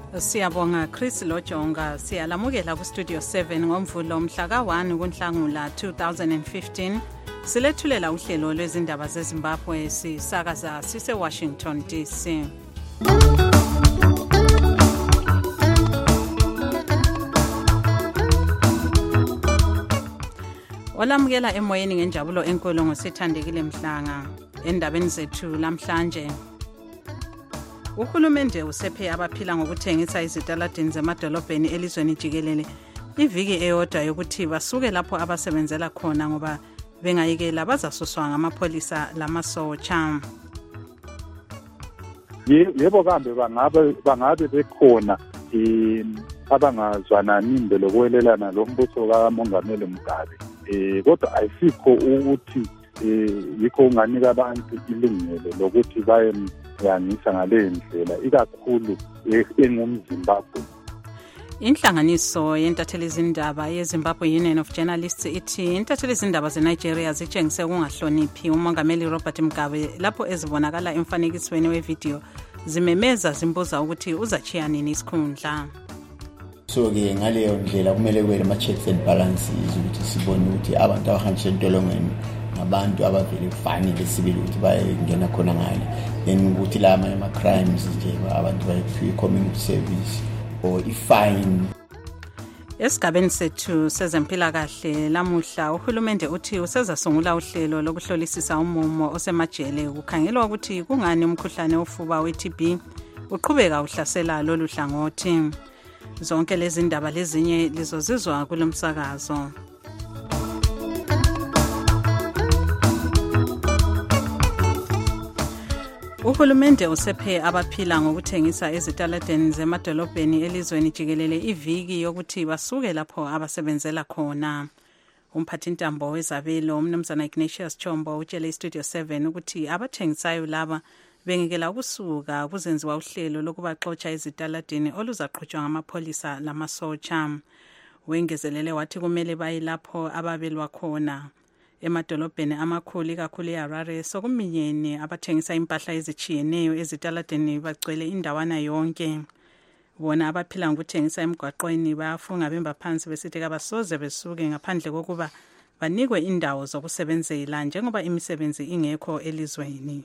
Siyabonga Chris Lojonga. Siyalamukela ku Studio 7 ngomvulo mhla ka1 kuNhlangula 2015. Silethulela uhlelo lwezindaba zeZimbabwe sisakaza sise Washington DC. Olamukela emoyeni ngenjabulo enkulu ngosithandekile Mhlanga. Endabeni zethu lamhlanje, uhulumende usephe abaphila ngokuthengisa izitaladini zemadolobheni elizweni jikelele iviki eyodwa yokuthi basuke lapho abasebenzela khona ngoba bengayikela bazasuswa ngamapolisa lamasotsha. Yebo kambe bangabe bekhona abangazwanani lokwelela lo mbuso kaMongameli Mugabe, kodwa ayisikho ukuthi yikho unganika abantu ilungelo lokuthi bayemyangisa ngale ndlela ikakhulu engumZimbabwe. Inhlanganiso yentatheli izindaba yeZimbabwe Union of Journalists ithi intatheli izindaba zeNigeria zitshengise ukungahloniphi uMongameli Robert Mugabe lapho ezibonakala emfanekisweni wevideo zimemeza zimbuza ukuthi uzachiya nini isikhundla. So-ke ngaleyo ndlela kumele kube ama-checks and balances ukuthi sibone ukuthi abantu abahanjiswa entolongweni abantu abavele kufanele sibili ukuthi bayengena khona ngale, then ukuthi la ama-crimes nje abantu bayiphiwe community service or i-fine. Esigabeni sethu sezempilakahle lamuhla uhulumende uthi usezasungula uhlelo lokuhlolisisa umumo osemajele kukhangelwa ukuthi kungani umkhuhlane ofuba we-TB uqhubeka uhlasela lolu hlangothi. Zonke lezi ndaba lezinye lizozizwa kulomsakazo. Uhulumende usephe abaphila ngokuthengisa ezitaladeni zemadolobheni elizweni jikelele iviki yokuthi basuke lapho abasebenzela khona. Umphathintambo wezabelo umnumzana Ignatius Chombo utshele iStudio 7 ukuthi abathengisayo laba bengekela ukusuka kuzenziwa uhlelo lokubaxotsha ezitaladini oluzaqhutshwa ngamapolisa lamasotsha. Wengezelele wathi kumele baye lapho ababelwa khona. Emadolobheni amakhulu kakhulu eHarare sokuminyene abathengisa impahla ezichiyeneyo ezitaladeni bagcwele indawana yonke. Bona abaphila ngokuthengisa emgwaqweni bayafunga bemba phansi besithi kabasoze besuke ngaphandle kokuba banikwe indawo zokusebenzela njengoba imisebenzi ingekho elizweni.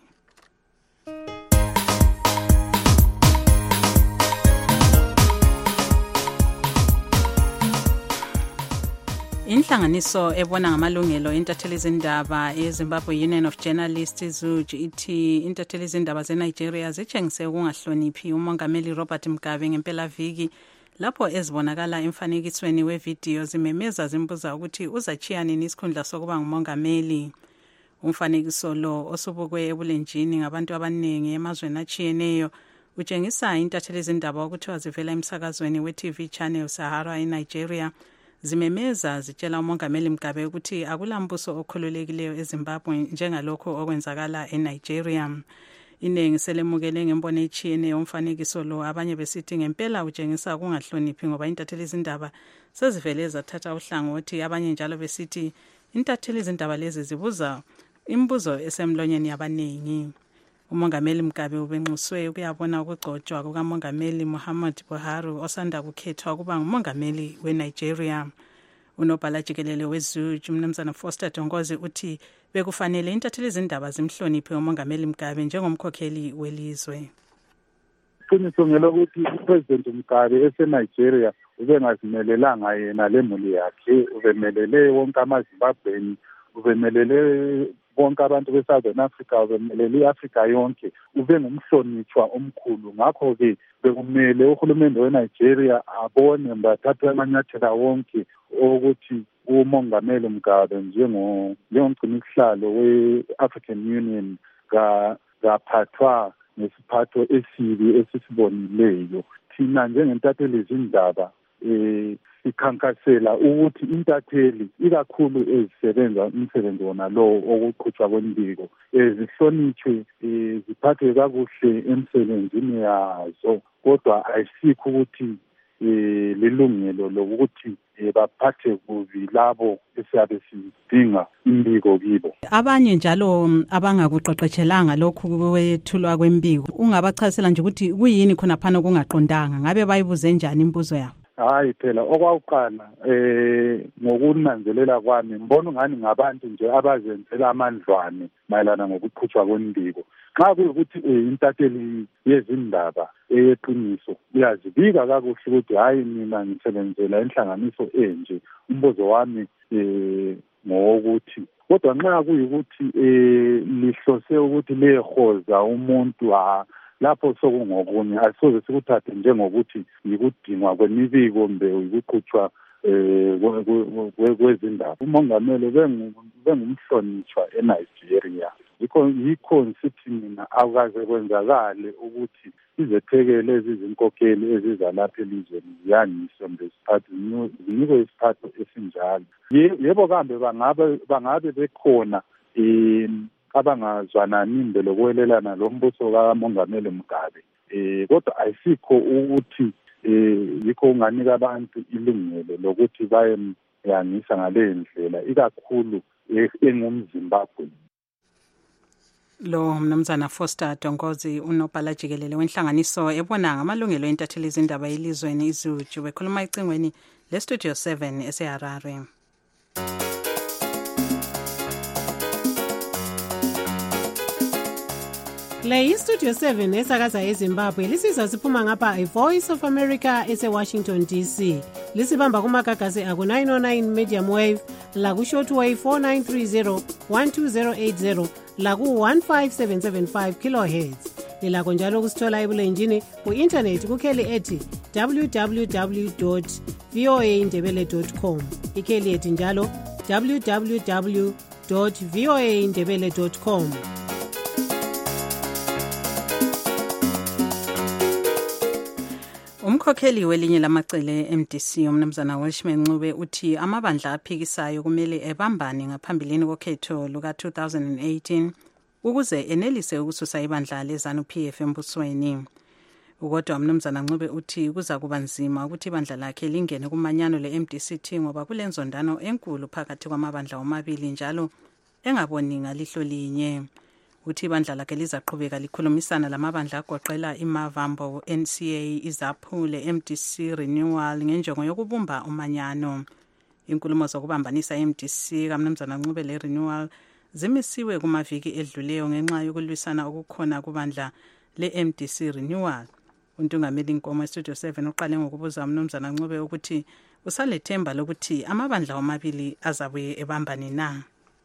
Inhlanganiso ebona ngamalungelo entatheli izindaba yeZimbabwe Union of Journalists ithi intatheli izindaba zeNigeria zitshengise ukungahloniphi uMongameli Robert Mugabe ngempela viki lapho ezibonakala emfanekisweni wevideo zimemeza zimbuza ukuthi uzachiya nini isikhundla sokuba ngumongameli. Umfanekiso lo osubukwe ebulenjini ngabantu abaningi emazweni achiyeneyo utshengisa intatheli izindaba ukuthi wazivela emsakazweni we-TV channel Sahara eNigeria zimemeza zitshela uMongameli Mugabe ukuthi akulambuso okhululekileyo eZimbabwe njengalokho okwenzakala eNigeria. Inengi selemukele ngemboni echiyene umfanekiso lo, abanye besithi ngempela utshengisa ukungahloniphi ngoba intatheli izindaba sezivele zathatha uhlangothi, abanye njalo besithi intatheli izindaba lezi zibuza imibuzo esemlonyeni yabaningi. uMongameli Mugabe ubenxuswe ukuyabona ukugcotshwa kukaMongameli Muhammad Buhari osanda kukhethwa ukuba ngumongameli weNigeria. Unobhala jikelele weZUJ umnumzana Foster Dongozi uthi bekufanele intatheli izindaba zimhloniphe uMongameli Mugabe njengomkhokheli welizwe. Iqiniso ngelokuthi uPresident Mugabe eseNigeria ubengazimelelanga yena lemuli yakhe, ubemelele wonke amaZimbabweni, ubemelele bonke abantu beSouthern Africa, ubemelele iAfrika yonke, ubengumhlonitshwa omkhulu. Ngakho-ke bekumele uhulumende weNigeria abone bathathe amanyathela wonke ukuthi uMongameli Mugabe njengomgcini sihlalo we-African Union kaphathwa nesiphatho esibi esisibonileyo. Thina njengentatheli izindaba ikhankasela ukuthi intatheli ikakhulu ezisebenza umsebenzi wona lo okuqhutshwa kwembiko zihlonitshwe, ziphathwe kakuhle emsebenzini yazo, kodwa ayisikho ukuthi lilungelo lokuthi baphathe kubi labo esiyabe sidinga imbiko kibo. Abanye njalo abangakuqeqetshelanga lokhu kwethulwa kwembiko, ungabachasela nje ukuthi kuyini khona phana okungaqondanga, ngabe bayibuze njani imbuzo yabo? Hayi phela okwaqala ngokunanzelela kwami mbona ngani ngabantu nje abazenzela amandlwane mayelana ngokuqhutshwa kwembiko. Xa kuyukuthi intatheli yezindaba eyeqiniso uyazibika kakuhle ukuthi hayi mina ngisebenzela inhlanganiso enje, umbuzo wami ngowokuthi kodwa nxa kuyukuthi lihlose ukuthi lehoza umuntu lapho sokungokunye asisoze sikuthathe njengokuthi yikudingwa kwemibiko mbe ukuqhutshwa kwezindaba. Umongameli bengumhlonishwa eNigeria, yikho ngithi mina akukaze kwenzakale ukuthi izethekeli ezizinkokheli ezizalapha elizweni ziyanyiswe zinikwe isiphatho esinjalo. Yebo kambe bangabe bekhona abangazwanani imbe lokwelelana lombuso kamongameli Mugabe, kodwa ayisikho ukuthi yikho unganika abantu ilungelo lokuthi bayemyangisa ngale ndlela ikakhulu engumZimbabwe. Lo mnumzana Foster Dongozi, unobhala jikelele wenhlanganiso ebona ngamalungelo entatheli izindaba elizweni iZuju, bekhuluma icingweni leStudio 7 eseHarare. Le iStudio 7 esakaza eZimbabwe lisiza siphuma ngapha iVoice of America eseWashington DC. Lisibamba kumagagasi aku-909 medium wave, laku-shortwave 4930 12080, laku-15775 kilohertz. Lilakho njalo kusithola ebulenjini ku-internet kukheli ethi www.voaindebele.com. Ikheli ethi njalo www.voaindebele.com. Umkhokheli welinye lamacele MDC umnumzana Welshman Ncube uthi amabandla aphikisayo kumele ebambane ngaphambilini kokhetho luka 2018 ukuze enelise ukususa ibandla leZANU-PF embusweni. Ukodwa umnumzana Ncube uthi kuza kuba nzima ukuthi ibandla lakhe lingene kumanyano leMDC ngoba kulenzondano enkulu phakathi kwamabandla omabili njalo engaboni ngalihlo linye. Uthi ibandla lakhe lizaqhubeka likhulumisana lamabandla agoqela iMavambo, NCA, iZAPU, leMDC Renewal ngenjongo yokubumba umanyano. Inkulumo zokubambanisa iMDC kaMnumzana Ncube leRenewal zimisiwe kumaviki edluleyo ngenxa yokulwisana okukhona kubandla leMDC Renewal. Untungameli Nkomo eStudio 7 uqale ngokubuza umnumzana Ncube ukuthi usalethemba lokuthi amabandla omabili azabuye ebambane na.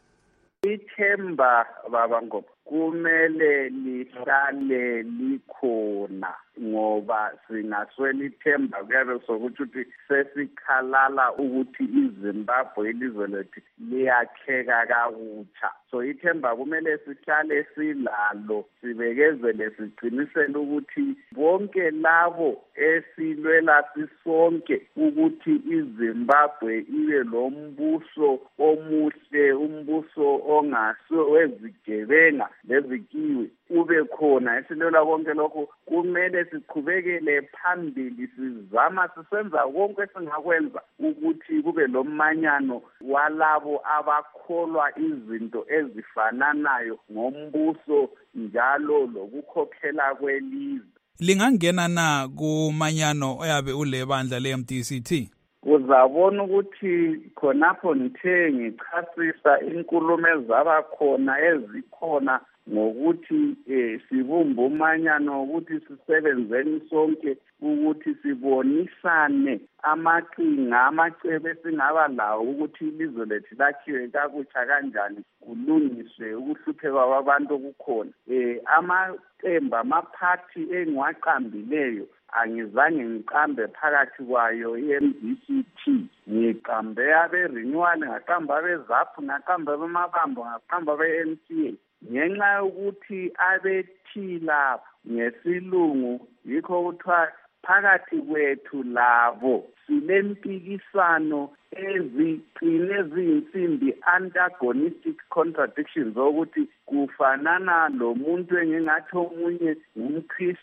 Ithemba baba Ngobo kumele lihlale likhona ngoba singaswela ithemba kuyabe sokuthi sesikhalala ukuthi iZimbabwe ilizwe lethu liyakheka kakutsha. So ithemba kumele sihlale silalo, sibekezele siqinisele ukuthi bonke labo esilwela sisonke ukuthi iZimbabwe ibe lombuso omuhle, umbuso ongasewezigebenga lezikiwe ube khona. Esilwela konke lokho kumele siqhubekele phambili, sizama sisenza konke singakwenza ukuthi kube lomanyano walabo abakholwa izinto ezifananayo ngombuso njalo lokukhokhela kwelizwe. Lingangena na kumanyano oyabe ulebandla leMDCT? Uzabona ukuthi khonapho ngithe ngichasisa inkulumo ezabakhona ezikhona ngokuthi sibumbe umanyano ukuthi sisebenzeni sonke ukuthi sibonisane amaqhinga amacebo esingaba lawo ukuthi ilizwe lethu lakhiwe kakutsha kanjani, kulungiswe ukuhlupheka kwabantu okukhona. Amaqembu amaphathi engiwaqambileyo angizange ngiqambe phakathi kwayo iMDCT, ngiqambe abe-Renewal, ngaqamba abe-ZAPU, ngaqamba abemabambo, ngaqamba abe-NCA ngenxa yokuthi abethila ngesilungu yikho kuthiwa phakathi kwethu labo silempikisano eziqine eziyinsimbi, antagonistic contradictions, ukuthi kufanana lo muntu engingathi omunye ngumKristu,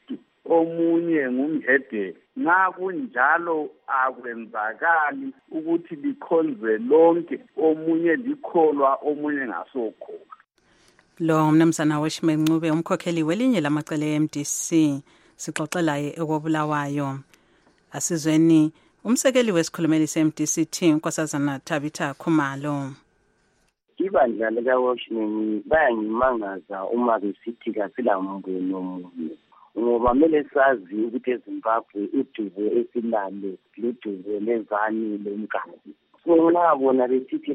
omunye ngumhede. Nxa kunjalo akwenzakali ukuthi likhonze lonke, omunye likholwa omunye ngasokholwa. Lo mnumzana Weshman Ncube umkhokheli welinye lamacele e-MDC sixoxelaye ekobulawayo. Asizweni umsekeli wesikhulumeli se-MDC Nkosazana Tabitha Khumalo. Ibandla likaWashington bayangimangaza uma besithi kasila mbono munye, ngoba mele sazi ukuthi eZimbabwe udubo esilalo ludubo lezani lomkhazi. So nabona besithi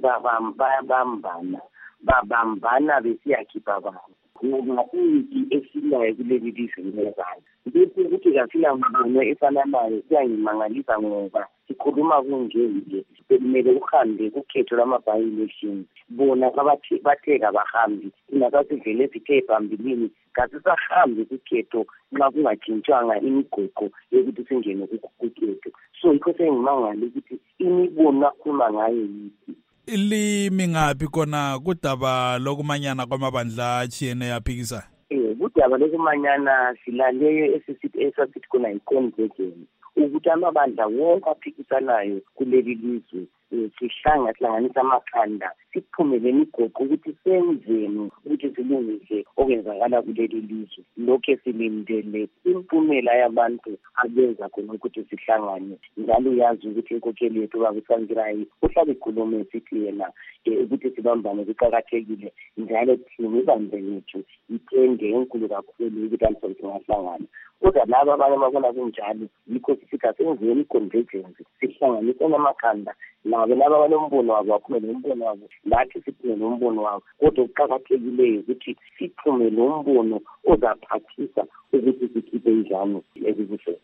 babambana besiyakhipha abantu ngoba impi esilayo kuleli lizwe lezani. Bese ukuthi kasila mbono efananayo siyangimangalisa ngoba sikhuluma kunje kumele uhambe kukhetho lama-by-election. Bona batheka bahambi inakasivele sithe phambilini kasisahambi kukhetho nxa kungatshintshwanga imigoqo yokuthi singene kukhetho. So yikho sengimangala ukuthi imibono akhuluma ngayo yithi limi ngaphi kona kudaba lokumanyana kwamabandla atshiyene yaphikisayo. Kudaba lokumanyana silaleyo esasithi khona yi-convergence ukuthi amabandla wonke aphikisanayo kuleli lizwe sihlanganisa amakhanda siphumele imigoqo ukuthi senzeni ukuthi silungise okwenzakala kuleli lizwe. Lokho silindele impumela yabantu abenza khona ukuthi sihlangane. Njalo uyazi ukuthi inkokheli yethu babusankirayi uhlale ikhulume esithi yena ukuthi sibambane kuqakathekile, njalo thina ibambe lethu ithende enkulu kakhulu ukuthi alisonke ngahlangana. Kodwa laba abanye ababona kunjalo yikho sithi asenzeni i-convergence sihlanganise namakhanda nabo laba banombono wabo baphumele umbono wabo, nathi siphume nombono wabo. Kodwa kuqakathekileyo ukuthi siphume nombono ozaphathisa ukuthi sikhiphe injalo ezikuhle.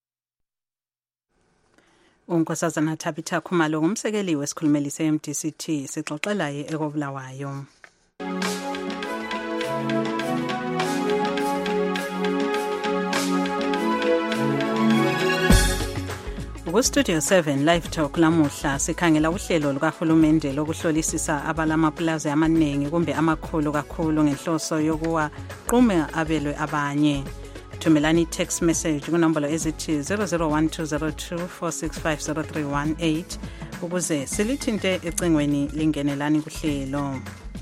Unkosazana Tabitha Khumalo umsekeli wesikhulumeli se-MDC sixoxelaye ekobulawayo. Ku-Studio 7 Live Talk lamuhla sikhangela uhlelo lukahulumende lokuhlolisisa abalamapulazi amaningi kumbe amakhulu kakhulu ngenhloso yokuwaquma abelwe abanye. Thumelani text message kunombolo ezithi 0012024650318 ukuze silithinte ecingweni lingenelani kuhlelo.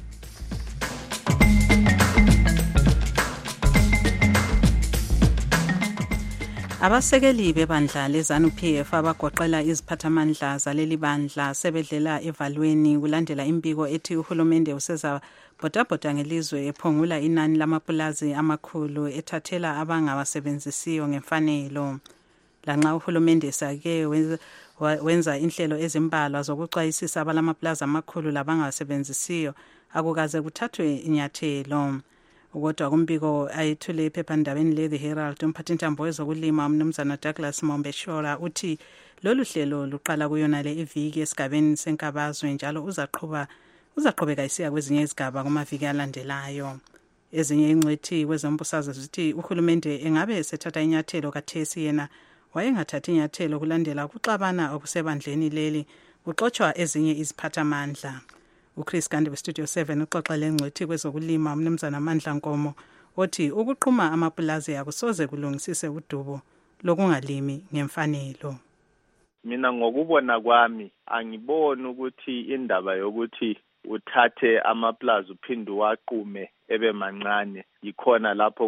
Abasekeli bebandla leZANU-PF abagoqela iziphathamandla zaleli bandla sebedlela evalweni kulandela impiko ethi uhulumende useza bhodabhoda ngelizwe ephungula inani lamapulazi amakhulu ethathela abangawasebenzisiyo ngemfanelo. Lanxa uhulumende sake wenza inhlelo ezimbalwa zokuxwayisisa abalamapulazi amakhulu labangawasebenzisiyo akukaze kuthathwe inyathelo. Ukodwa kumbiko ayithule ephephandabeni le The Herald umphathintambo wezokulima umnumzana Douglas Mombeshora uthi lolu hlelo luqala kuyona le iviki esigabeni senkabazwe njalo uzaqhubeka isiya kwezinye izigaba kumaviki alandelayo. Ezinye ingcwethi kwezombusazwe zithi uhulumende engabe esethatha inyathelo kathesi yena wayengathathi inyathelo kulandela ukuxabana okusebandleni leli kuxoxwa ezinye iziphathamandla. uChris Gandhi weStudio 7 uxoxele engcwethi kwezokulima umnumzana Mandla Nkomo othi ukuqhuma amapulazi akusoze kulungisise udubo lokungalimi ngemfanelo. Mina ngokubona kwami angiboni ukuthi indaba yokuthi uthathe amapulazi uphinde waqume ebe mancane yikhona lapho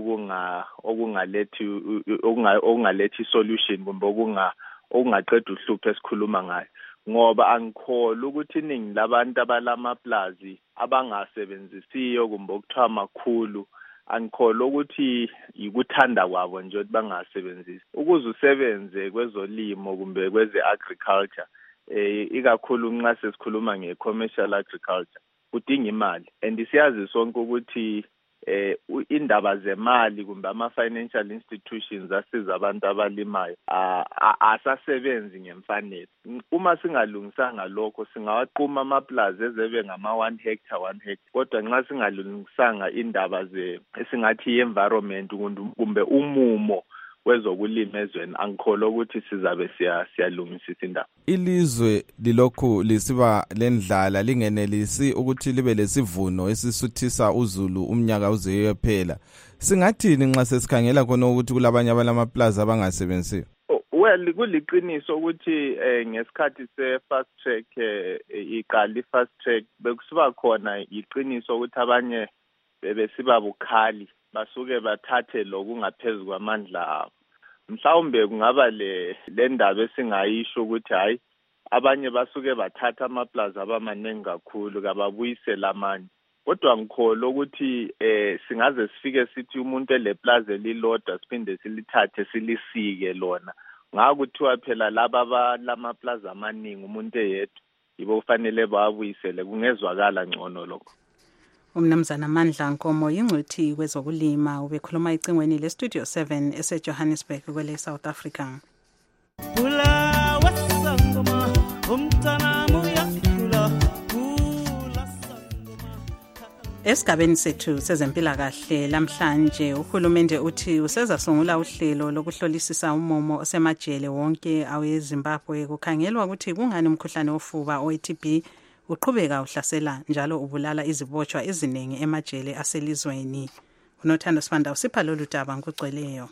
okungalethi solution kumbe okungaqeda uhlupho esikhuluma ngayo. Ngoba angikholwa ukuthi iningi labantu abalamaplazi abangasebenzisiyo kumbe okuthiwa makhulu, angikholwa ukuthi yikuthanda kwabo nje ukuthi bangasebenzisi. Ukuze usebenze kwezolimo kumbe kweze-agriculture, ikakhulu nxa sesikhuluma nge-commercial agriculture, udinga imali. And siyazi sonke ukuthi indaba zemali kumbe ama-financial institutions asiza abantu abalimayo asasebenzi ngemfanelo. Uma singalungisanga lokho singawaquma amaplazi ezebe ngama-1 hectare, kodwa nxa singalungisanga indaba esingathi i-environment kumbe umumo wezokulima ezweni angikholwa ukuthi sizabe siyalungisisa indaba. Ilizwe lilokhu lisiba lendlala lingenelisi ukuthi libe lesivuno esisuthisa uzulu umnyaka uze uyophela. Singathini nxa sesikhangela khona ukuthi kulabanye abalamaplaza abangasebenziyo? Well, kuliqiniso ukuthi ngesikhathi se-fast track iqala i-fast track bekusiba khona iqiniso ukuthi abanye bebesiba bukhali basuke bathathe lokungaphezu kwamandla abo. Mhlawumbe kungaba le ndaba esingayisho ukuthi hayi abanye basuke bathatha amaplaza abamaningi kakhulu kababuyisela amanye. Kodwa ngikholwa ukuthi singaze sifike sithi umuntu eleplaza elilodwa siphinde silithathe silisike lona. Ngakuthiwa phela laba lamaplaza amaningi umuntu eyedwa yibo kufanele bawabuyisele kungezwakala ngcono lokho. Umnumzana Mandla Nkomo yingcwethi kwezokulima ubekhuluma icingweni leStudio 7 eseJohannesburg kwele South Africa. Esigabeni sethu sezempilakahle lamhlanje uhulumende uthi usezasungula uhlelo lokuhlolisisa umomo osemajele wonke aweZimbabwe kukhangelwa ukuthi kungani umkhuhlane wofuba oTB uqhubeka uhlasela njalo ubulala izibotshwa eziningi emajele aselizweni. Unothando Sibanda usipha lolu daba ngokugcweleyo.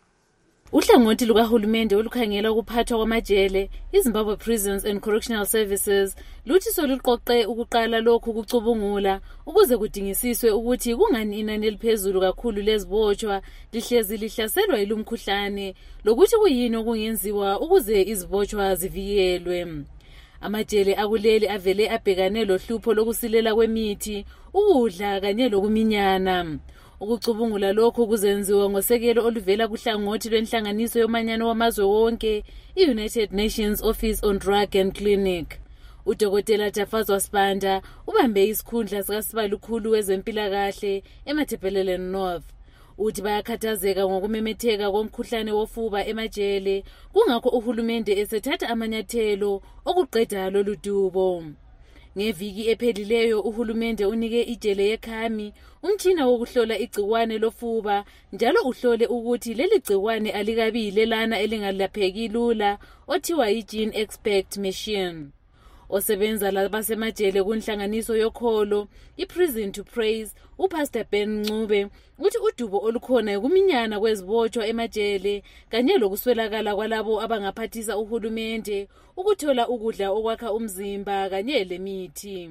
Uhlangothi lukahulumende olukhangela ukuphathwa kwamajele iZimbabwe Prisons and Correctional Services luthi soluqoqe ukuqala lokhu kucubungula ukuze kudingisiswe ukuthi kungani inani eliphezulu kakhulu lezibotshwa lihlezi lihlaselwa yilumkhuhlane lokuthi kuyini okungenziwa ukuze izibotshwa zivikelwe. Amajele akuleli avele abhekane lohlupho lokusilela kwemithi, ukudla kanye lokuminyana. Ukucubungula lokho kuzenziwa ngosekelo oluvela kuhlangothi lwenhlanganiso yomanyano wamazwe wonke, i-United Nations Office on Drug and Clinic. Udokotela Jafazwa Sibanda ubambe isikhundla sikasibalukhulu wezempilakahle eMatabeleland North. Uthi bayakhathazeka ngokumemetheka komkhuhlane wofuba emajele, kungakho uhulumende esethatha amanyathelo okuqeda lolu dubo. Ngeviki ephelileyo uhulumende unike ijele yeKhami umtshina wokuhlola igciwane lofuba njalo uhlole ukuthi leli gciwane alikabile lana elingalapheki lula othiwa yi-Gene Expect Machine. Osebenza labasemajele kunhlanganiso yokholo iPrison to Praise uPastor Ben Ncube uthi udubo olukhona ukuminyana kwezibotshwa emajele kanye lokuswelakala kwalabo abangaphathisa uhulumende ukuthola ukudla okwakha umzimba kanye lemithi.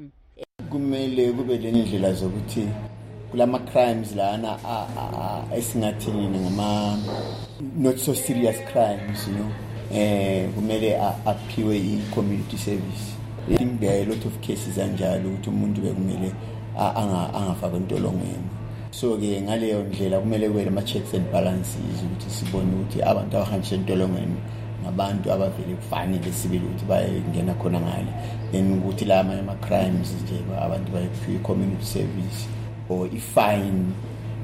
Kumele kube lendlela zokuthi kulama crimes lana esingathini ngama not so serious crimes, you know, kumele aphiwe i-community service. I think there are a lot of cases anjalo ukuthi umuntu bekumele angafaka intolongweni. So ke ngaleyo ndlela kumele kube ama checks and balances ukuthi sibone ukuthi abantu abahanjiswa intolongweni ngabantu abavele kufanele sibili ukuthi bayengena khona ngale, then ukuthi la ama crimes nje abantu bayiphiwe community service or i-fine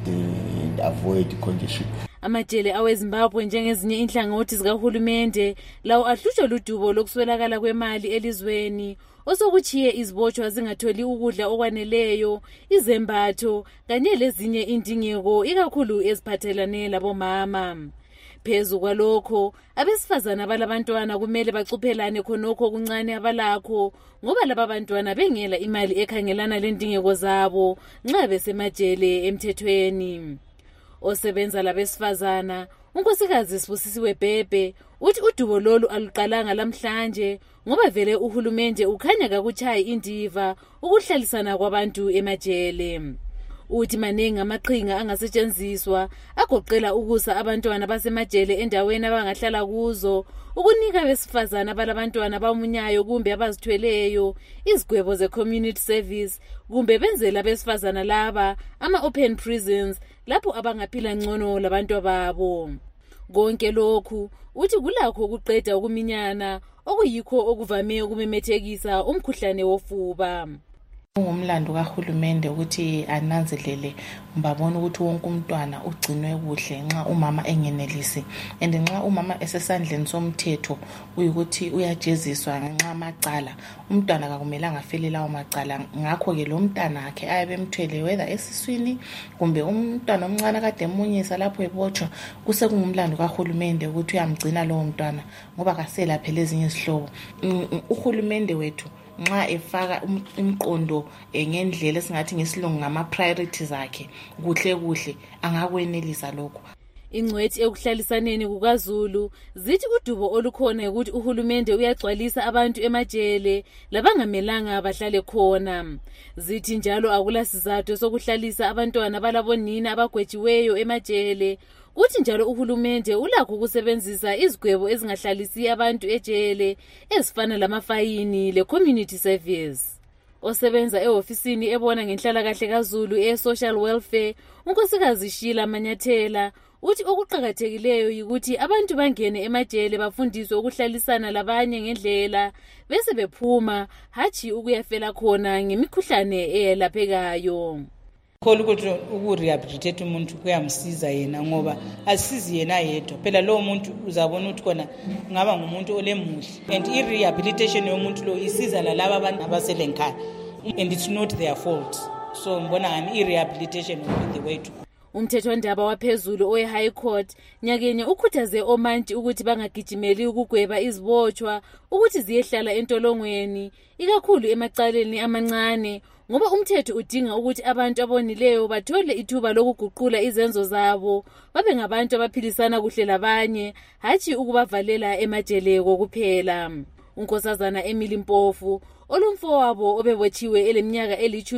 and avoid congestion. Amajele aweZimbabwe njengezinye inhlangothi zikahulumende lawo ahlutshwa ludubo lokuswelakala kwemali elizweni osokuchiye izibotshwa zingatholi ukudla okwaneleyo, izembatho kanye lezinye indingeko ikakhulu eziphathelane labomama. Phezu kwalokho abesifazana balabantwana kumele bacuphelane khonokho okuncane abalakho ngoba laba bantwana bengela imali ekhangelana lendingeko zabo nxa besemajele emthethweni. Osebenza labesifazana unkosikazi Sibusisiwe Bhebhe uthi udubo lolu aluqalanga lamhlanje ngoba vele uhulumende ukhanya kakuchayi indiva ukuhlalisana kwabantu emajele. Uthi maningi amaqhinga angasetshenziswa agoqela ukusa abantwana basemajele endaweni abangahlala kuzo, ukunika abesifazana balabantwana bamunyayo kumbe abazithweleyo izigwebo ze-community service kumbe benzela abesifazana laba ama-open prisons lapho abangaphila ngcono labantu babo. Konke lokhu uthi kulakho ukuqeda ukuminyana okuyikho okuvame ukumemethekisa umkhuhlane wofuba. Umlando kahulumende ukuthi ananzelele babone ukuthi wonke umntwana ugcinwe kuhle nxa umama engenelisi, and nxa umama esesandleni somthetho uyukuthi uyajeziswa ngenxa amacala, umntwana akumelanga afele lawo macala. Ngakho ke lo mntwana akhe ayabe emthwele whether esiswini kumbe umntwana omncane kade emunyisa lapho ebotshwa, kusekungumlando kahulumende ukuthi uyamgcina lowo mntwana ngoba kasela phela ezinye izihlobo. Uhulumende wethu nxa efaka imqondo ngendlela esingathi ngesilungu ngama-priorities akhe kuhle angakwenelisa lokho. Ingcwethi ekuhlalisaneni kukaZulu zithi udubo olukhona ukuthi uhulumende uyagcwalisa abantu emajele labangamelanga bahlale khona. Zithi njalo akulasizathu sokuhlalisa abantwana balabonina abagwetshiweyo emajele. Uthi njalo uhulumende ulakho ukusebenzisa izigwebo ezingahlalisi abantu ejele ezifana lamafayini le-community service. Osebenza ehofisini ebona ngenhlalakahle kaZulu e-social welfare, unkosikazi Sheila Manyathela, uthi okuqakathekileyo yikuthi abantu bangene emajele bafundiswe ukuhlalisana labanye ngendlela bese bephuma, hatshi ukuyafela khona ngemikhuhlane eyelaphekayo. Khona ukuthi ukurehabilitate umuntu kuyamsiza yena ngoba asisizi yena yedwa. Phela lo muntu uzabona ukuthi khona ngaba ngumuntu olemuhle, and irehabilitation yomuntu lo isiza lalabo abantu abaselenkhaya, and it's not their fault. So ngibona ngani irehabilitation will be the way to go. Umthethwandaba waphezulu owe-High Court nyakenye ukhuthaze omanti ukuthi bangagijimeli ukugweba izibotshwa ukuthi ziyehlala entolongweni, ikakhulu emacaleni amancane, ngoba umthetho udinga ukuthi abantu abonileyo bathole ithuba lokuguqula izenzo zabo babe ngabantu abaphilisana kuhle labanye, hatshi ukubavalela emajele kokuphela. Unkosazana Emily Mpofu, olumfowabo obebotshiwe eleminyaka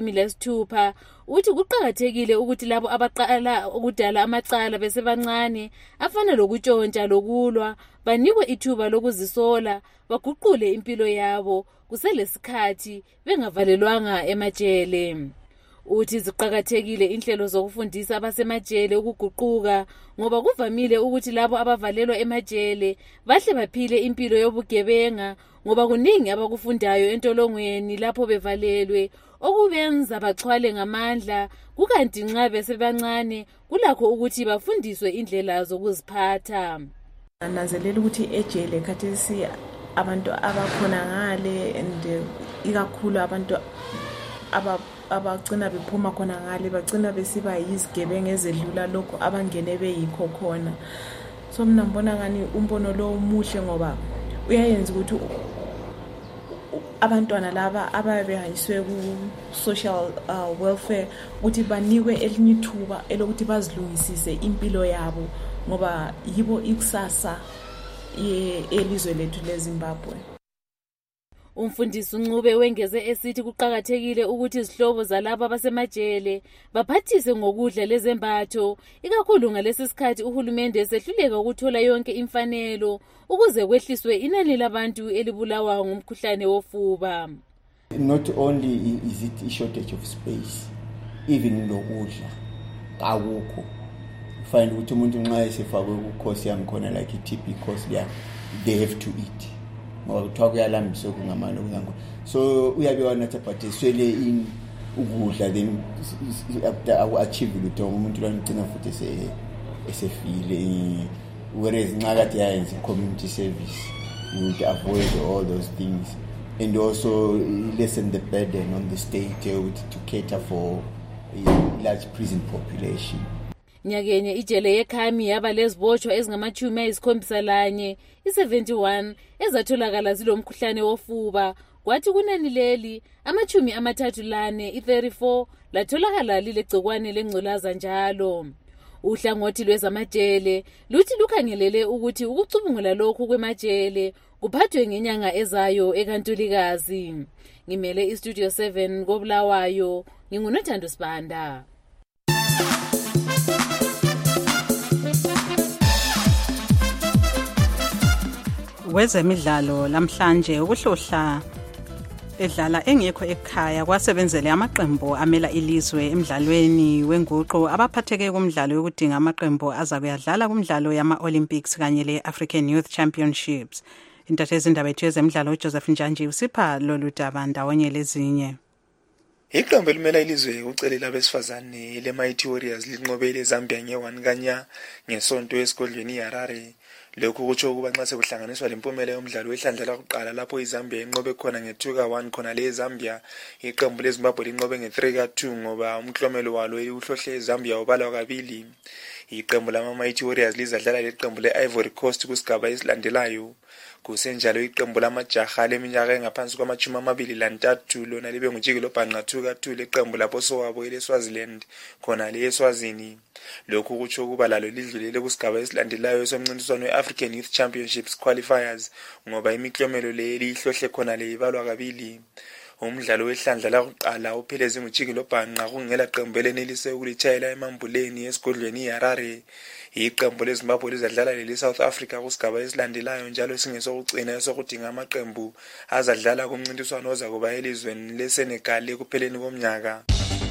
eli-16, uthi kuqakathekile ukuthi labo abaqala ukudala amacala besebancane afana lokutshontsha lokulwa banikwe ithuba lokuzisola baguqule impilo yabo kuselesikhathi bengavalelwanga emajele. Uthi ziqakathekile inhlelo zokufundisa abasemajele ukuguquka ngoba kuvamile ukuthi labo abavalelwa emajele bahle baphile impilo yobugebenga ngoba kuningi abakufundayo entolongweni lapho bevalelwe okubenza baxhwale ngamandla, kukanti nxa besebancane kulakho ukuthi bafundiswe indlela zokuziphatha. Nanzelela ukuthi ejele khathesi abantu abakhona ngale and ikakhulu abantu abagcina bephuma khona ngale bagcina besiba yizigebengu ezedlula lokho abangene beyikho khona. So mina ngibona ngani umbono lo umuhle ngoba uyayenza ukuthi abantwana laba ababehanjiswe ku-social welfare ukuthi banikwe elinye ithuba elokuthi bazilungisise impilo yabo ngoba yibo ikusasa elizwe lethu leZimbabwe. Umfundisi uNcube wengeze esithi kuqakathekile ukuthi izihlobo zalabo abasemajele baphathise ngokudla lezembatho, ikakhulu ngalesi sikhathi uhulumende esehluleka ukuthola yonke imfanelo ukuze kwehliswe inani labantu elibulawa ngumkhuhlane wofuba. Not only is it a shortage of space, even lokudla akukho. Find ukuthi umuntu nxa esefakwe ku-course yangikhona like i-TB course they have to eat. Ngoba kuthiwa kuyalambisa okungamano kungango. So uyabe wanathi aphathiswele in ukudla then aku-achieve lutho umuntu lwangigcina futhi esefile. Whereas nxa kade yayenza i-community service, you would avoid all those things and also lessen the burden on the state to cater for a large prison population. Nyakenye ijele yekhami yaba lezibotshwa ezingama-71 i-71 ezatholakala zilomkhuhlane wofuba, kwathi kunani leli ama-34 i-34 latholakala lilegcikwane lengculaza njalo. Uhlangothi lwezamajele luthi lukhangelele ukuthi ukucubungula lokhu kwemajele kuphathwe ngenyanga ezayo eKantulikazi. Ngimele iStudio 7 koBulawayo, nginguNothando Sibanda. Wezemidlalo lamhlanje ukuhlohla edlala engekho ekhaya kwasebenzele amaqembu amela ilizwe emidlalweni wenguqu abaphatheke kumdlalo yokudinga amaqembu aza kuyadlala kumdlalo yama-Olympics kanye le-African Youth Championships. Intatheli zindaba yethu yezemidlalo uJoseph Njanji usipha lolu daba ndawonye lezinye. Iqembu elimela ilizwe ucelela abesifazane le-Mighty Warriors linqobele iZambia nge-1 kanya ngesonto esigodlweni iHarare. Lokhu kutsho ukuba nxa sekuhlanganiswa lempumela yomdlalo wehlandla lakuqala lapho iZambia inqobe khona nge-2-1 khona le-Zambia, iqembu leZimbabwe linqobe nge-3-2 ngoba umklomelo walo uhlohle iZambia ubalwa kabili. Iqembu lama-Mighty Warriors lizadlala leqembu le-Ivory Coast kusigaba esilandelayo. Kusenjalo iqembu lamajaha leminyaka engaphansi kwama-23 lona libe ngujikelo bhanqa 2-2 leqembu labosowabo ele-Swaziland khona le-eSwazini. Lokhu kutsho ukuba lalo lidlulele kusigaba esilandelayo somncintiswano we-African Youth Championships qualifiers ngoba imiklomelo le lihlohle khona le ibalwa kabili. Umdlalo wehlandla lakuqala upheleze ngujikelo bhanqa kungela qembu elenelise ukulitshayela emambuleni esigodlweni iHarare. Iqembu leZimbabwe lizadlala le-South Africa kusigaba esilandelayo njalo singesokucina esokudinga amaqembu azadlala kumncintiswano ozakuba elizweni leSenegal ekupheleni komnyaka.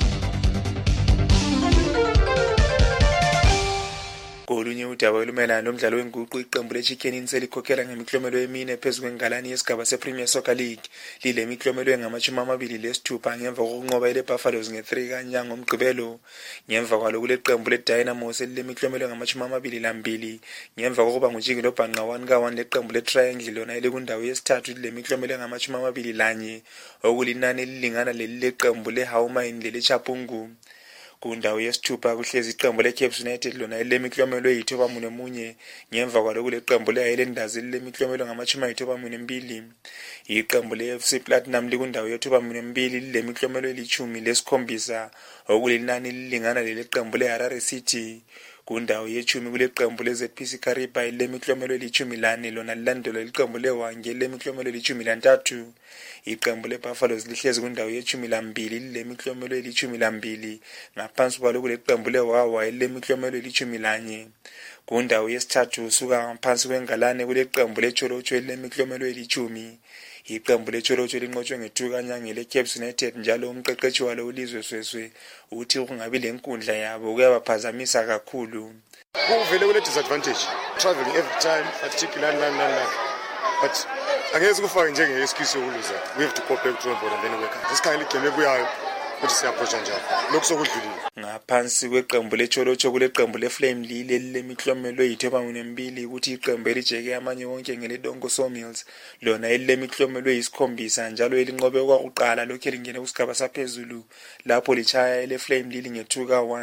Kolunye udaba olumelana lomdlalo wenguqu iqembu leChicken Inn selikhokhela ngemiklomelo emine phezu kwengalani yesigaba sePremier Soccer League lile miklomelo engama-26 ngemva kokunqoba ile-Buffaloes nge-3 kanya ngomgqibelo. Ngemva kwalo kuleqembu le-Dynamos elilemiklomelo engama-22 ngemva kokuba ngujikelo bhanqa 1-1 leqembu le-Triangle lona elikundawo yesithathu lile miklomelo engama-21 okulinani elilingana lelileqembu le-Haumain lele-Chapungu. Kundawo yesithupha kuhlezi iqembu le-Cape United lona elilemiklomelo eyi-91 ngemva kwalo kuleqembu le-Highlanders elilemiklomelo ngama-92. Iqembu le-FC Platinum likundawo ye-92 lilemiklomelo eli-17 okulinani lilingana leleqembu le-Harare City. Kundawo ye-10 kuleqembu le-ZPC Kariba elilemiklomelo eli-14 lona lilandelwa liqembu le-Hwange elilemiklomelo eli-13. Iqembu le-Buffaloes lihlezi kundawo ye-12 lilemiklomelo eli-12 ngaphansi kwalo kuleqembu le-Wawa elilemiklomelo eli-11. Kundawo yesithathu usuka ngaphansi kwengalane kuleqembu le-Cholocho elilemiklomelo eli-10. Iqembu le-Cholocho linqotshwe nge-2 kanya ngele-Cape United njalo umqeqeshi walo uLizwe Sweswe uthi kungabi lenkundla yabo kuyabaphazamisa kakhulu. Kuvele kule disadvantage traveling every time fatigue but angeke kufake njenge-excuse yokuluza. We have to go back to the board and then work. Isikhangela igame ebuyayo ukuthi siyaphosha njalo lokhu sokudlulile. Ngaphansi kweqembu le-Cholocho kuleqembu le-Flame Lille elilemiklomelo eyi-12 ukuthi iqembu elijeke amanye wonke ngele-Dongo Sawmills lona elilemiklomelo eyi-7 njalo elinqobe okwakuqala lokhu elingene kusigaba saphezulu lapho litshaya ele-Flame Lille nge-2-1.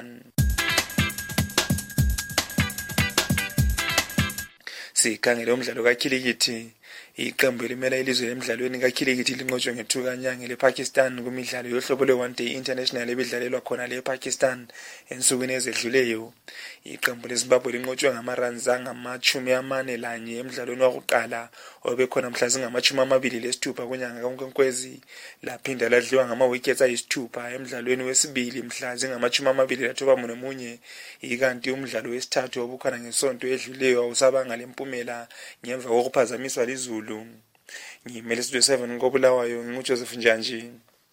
Sikhangele umdlalo kakhilikithi. Iqembu elimela ilizwe emidlalweni kakhilikithi linqotshwe nge-2 kanya ngele-Pakistan kumidlalo yohlobo lwe-One Day International ebidlalelwa khona le-Pakistan ensukwini ezedluleyo. Iqembu leZimbabwe linqotshwe ngama-runs angama-41 emidlalweni wakuqala obekhona mhla zingama-26 kunyanga kaNkwenkwezi laphinda ladliwa ngama-wickets ayisithupha emidlalweni wesibili mhla zingama-29 ikanti umdlalo wesithathu obukhona ngesonto edluleyo awusabanga lempumela ngemva kokuphazamiswa lizulu. Ngimele Studio 7 koBulawayo nginguJoseph Njanji.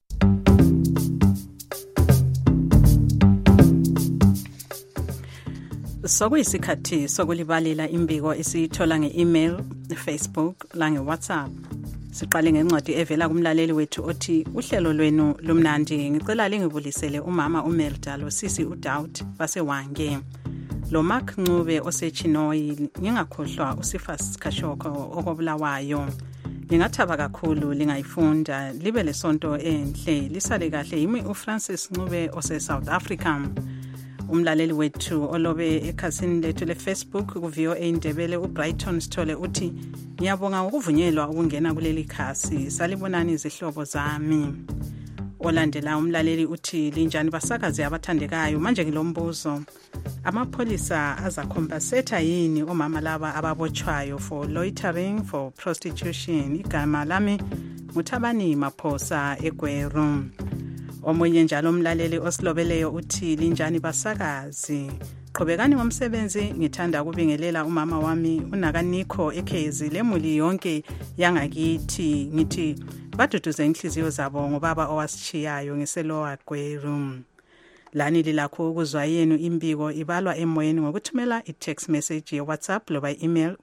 Sokuyisikhathi sokulibalela imbiko esithola nge-email, Facebook la nge-WhatsApp. Siqale ngencwadi evela kumlaleli wethu othi uhlelo lwenu lumnandi ngicela lingibulisele umama uMelda losisi uDoubt baseWange. Lo Mark Ncube osechinoyi ngingakhohlwa uSifas Khashoko okoBulawayo. Ngingathaba kakhulu lingayifunda libe lesonto enhle lisale kahle yimi uFrancis Ncube ose-South Africa. Umlaleli wethu olobe ekhasini lethu le-Facebook ku-VOA Indebele uBrighton Sithole uthi ngiyabonga ukuvunyelwa ukungena kuleli khasi salibonani izihlobo zami. Olandela umlaleli uthi linjani basakazi abathandekayo manje ngilombuzo amapholisa azakhompensate yini omama laba ababotshwayo for loitering for prostitution. Igama lami Muthabani Maphosa eGweru. Omunye njalo umlaleli osilobeleyo uthi linjani basakazi qhubekani ngomsebenzi ngithanda ukubingelela umama wami uNakaniko ekhezi lemuli yonke yangakithi ngithi baduduze inhliziyo zabo ngobaba owasichiyayo ngiselowa Gweru. Lani lilakho ukuzwa yenu imbiko ibalwa emoyeni ngokuthumela i-text message ye-WhatsApp loba i-email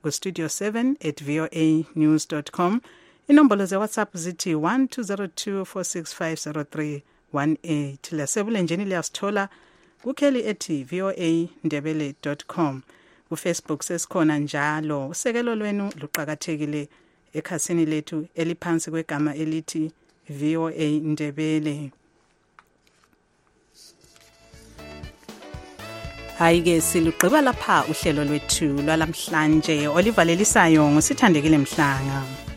kustudio7@voanews.com. Inombolo ze-WhatsApp zithi 1202465030 0891104518 lasebulenjini liyasithola kukheli ethi voandebele.com. kuFacebook sesikhona njalo. Usekelo lwenu luqhakathekile ekhasini lethu eliphansi kwegama elithi VOA Ndebele. Hayike silugqiba lapha uhlelo lwethu lwalamhlanje olivalelisayo ngusithandekile Mhlanga.